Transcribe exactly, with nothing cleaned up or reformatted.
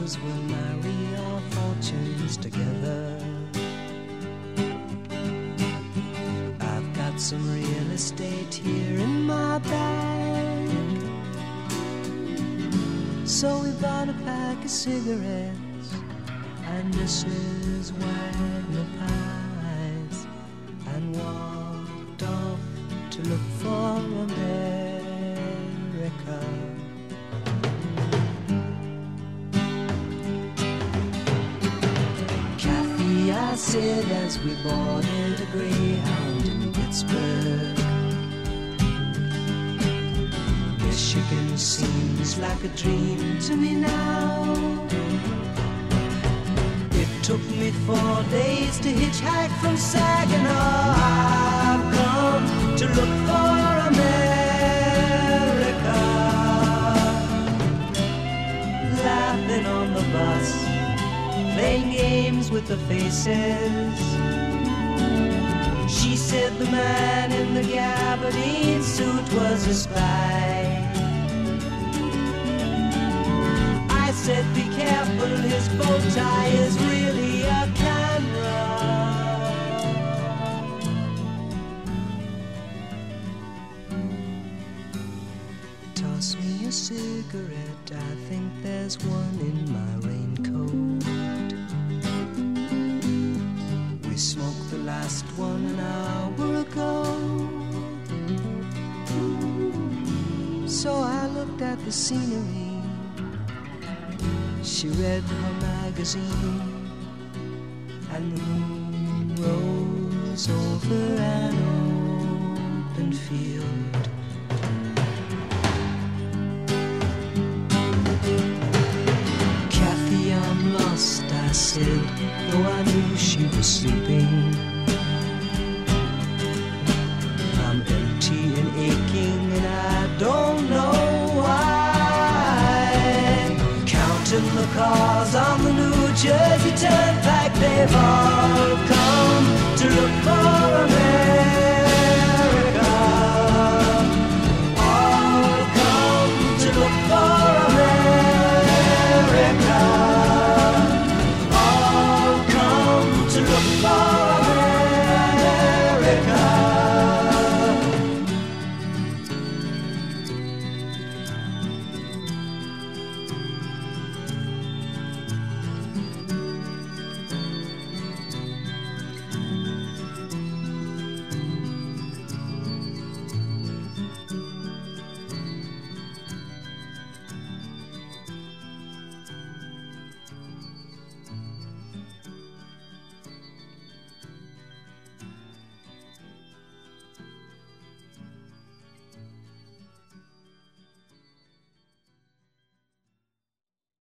suppose we'll marry our fortunes together. I've got some real estate here in my bag, so we bought a pack of cigarettes and Missus Wagner pies and walked off to look for America. Kathy, I said as we boarded a Greyhound in Pittsburgh, Michigan seems like a dream to me now. It took me four days to hitchhike from Saginaw. I've come to look for America. Laughing on the bus, playing games with the faces. She said the man in the gabardine suit was a spy. I said be careful, his bow tie is really a camera. Toss me a cigarette, I think there's one in my raincoat. We smoked the last one an hour ago. So I looked at the scenery. She read her magazine, and the moon rose over an open field. Kathy, I'm lost, I said, though I knew she was sleeping. I'm empty and aching, and I don't know why. Counting the cars on the New Jersey Turnpike, they've all come to look for a man.